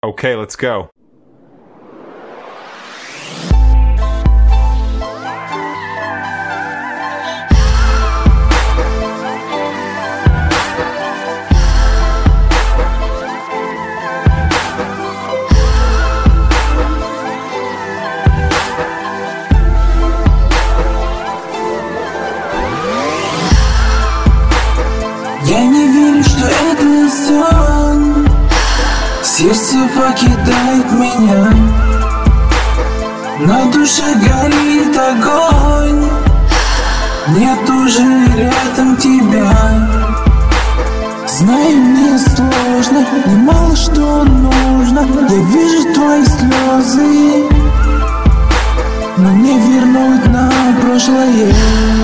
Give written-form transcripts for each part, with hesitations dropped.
Okay, let's go. Я не верю, что это сон. Сердце покидает меня, на душе горит огонь. Нет уже рядом тебя. Знаю, мне сложно, и мало что нужно. Я вижу твои слезы, но не вернуть на прошлое.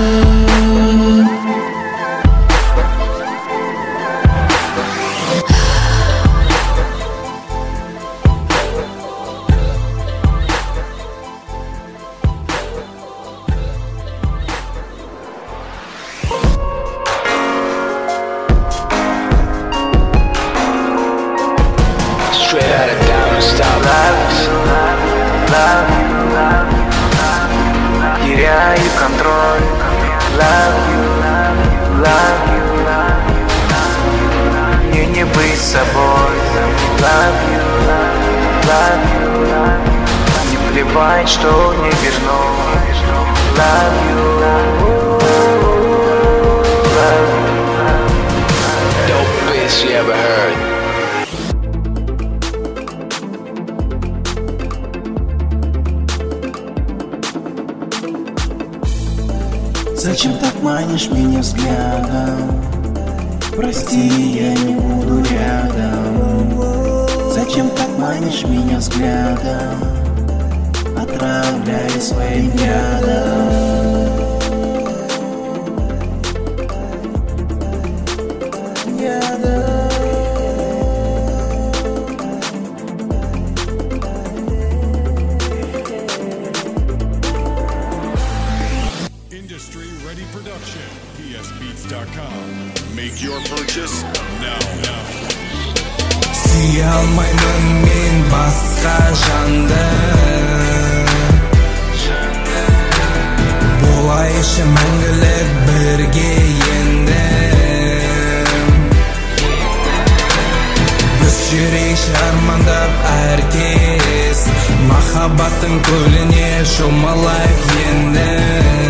Straight out of Diamond Style. Love you, теряю контроль. Love you, мне не быть собой. Love you, не плевать, что не верну. Love you, dopest you ever heard. Зачем так манишь меня взглядом? Прости, я не буду рядом. Зачем так манишь меня взглядом? Отравляя своим ядом. Industry Ready Production, psbeats.com. Make your purchase now. Сүйе алмаймын мен басқа жанды. Болайыншы мәңгілік бірге енді. Біз жүрейікші армандап әркез. Махаббаттың көліне шомылайық енді.